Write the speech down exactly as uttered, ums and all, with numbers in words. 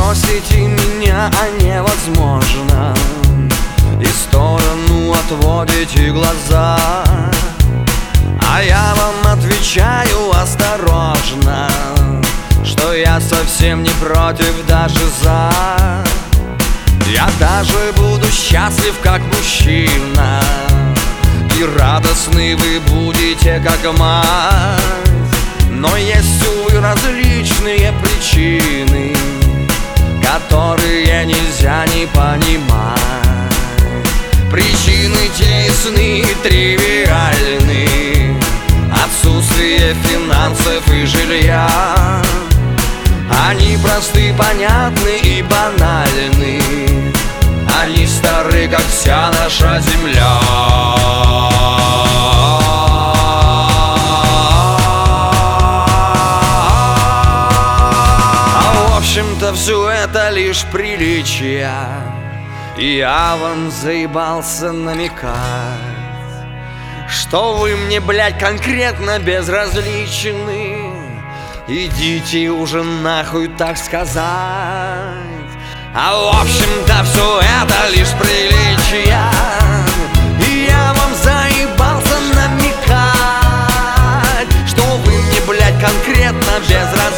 бросите меня, а невозможно, и в сторону отводите глаза. А я вам отвечаю осторожно, что я совсем не против, даже за. Я даже буду счастлив, как мужчина, и радостны вы будете, как мать. Но есть, увы, различные причины, которые нельзя не понимать. Причины те ясны и тривиальны: отсутствие финансов и жилья. Они просты, понятны и банальны, они стары, как вся наша земля. А в общем-то все это лишь приличия, и я вам заебался намекать, что вы мне, блядь, конкретно безразличны. Идите уже нахуй, так сказать. А в общем-то все это лишь приличия, и я вам заебался намекать, что вы мне, блядь, конкретно безразличны.